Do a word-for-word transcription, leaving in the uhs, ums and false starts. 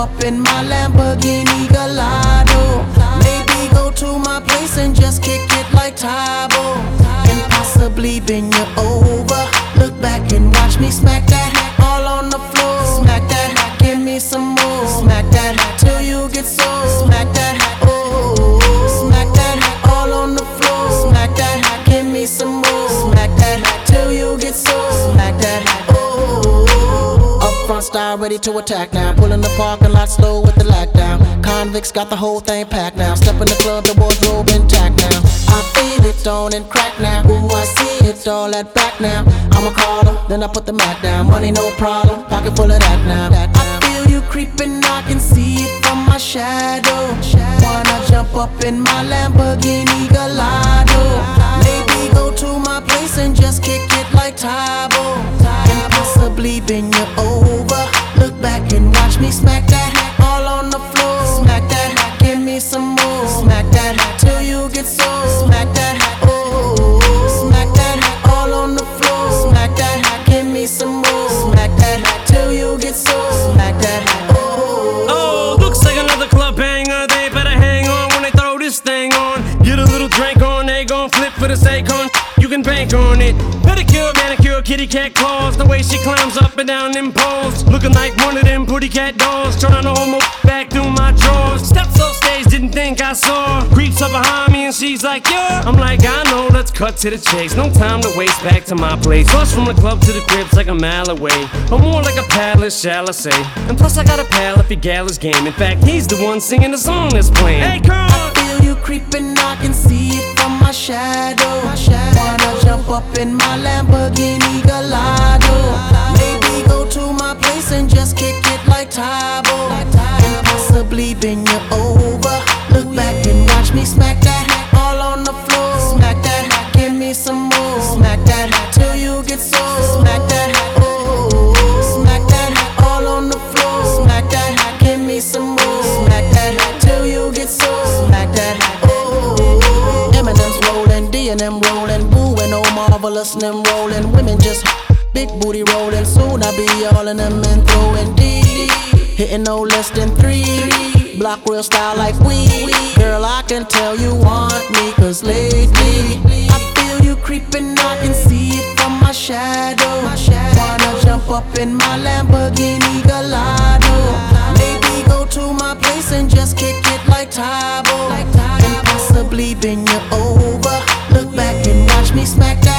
up in my Lamborghini Gallardo. Maybe go to my place and just kick it like Tybo, and possibly bend you over. Look back and watch me smack that all on the floor. Smack that, give me some more. Smack that till you get sore. Smack that, oh, smack that all on the floor. Smack that, give me some more. Smack that till you get sore. Smack that, oh. Up front style, ready to attack now. Pull in the parking lot slow with the lockdown. Convicts got the whole thing packed now. Step in the club, the wardrobe intact now. I feel it on and crack now. Ooh, I see it all at back now. I'm a caller, then I put the Mac down. Money no problem, pocket full of that now. I feel you creeping, I can see it from my shadow. Wanna jump up in my Lamborghini Gallardo. Maybe go to my place and just kick it like Tybo, and possibly bend you over. Look back and watch me smack that all on the floor. Smack that, give me some more. Smack that till you get sore. Smack that, oh, smack that all on the floor. Smack that, give me some more. Smack that till you get sore. Smack that, oh. Oh, looks like another club banger. They better hang on when they throw this thing on. Get a little drink on, they gon' flip for the Akon. You can bank on it. Pedicure, manicure, kitty cat claws. The way she climbs up and down them poles, looking like one of them pretty cat dolls. Trying to hold my back through my drawers. Steps off stage, didn't think I saw. Creeps up behind me and she's like, yeah. I'm like, I know, let's cut to the chase. No time to waste, back to my place. Bus from the club to the crib's like a mile away, or more like a palace, shall I say. And plus I got a pal if he gal is game. In fact, he's the one singing the song that's playing. Hey, come on! I feel you creeping, I can see it from my shadow. Wanna jump up in my Lamborghini Gallardo. Maybe go to my place and just kick it like Tybo, and possibly bend you over. Look back and watch me smack that all on the floor. Smack that, give me some more. Smack that till you get sore. Smack that, oh, smack that all on the floor. Smack that, give me some more. Smack that till you get sore. Smack that, oh. Eminem's rolling, D and M rolling, Boo and oh marvelous and them rolling. Women just big booty rolling. Soon I be all in them and throwing D, hitting no less than three. Block real style like we. Girl, I can tell you want me, cause lately I feel you creeping, I can see it from my shadow. Wanna jump up in my Lamborghini Gallardo. Maybe go to my place and just kick it like Tybo, and possibly bend you over. Look back and watch me smack that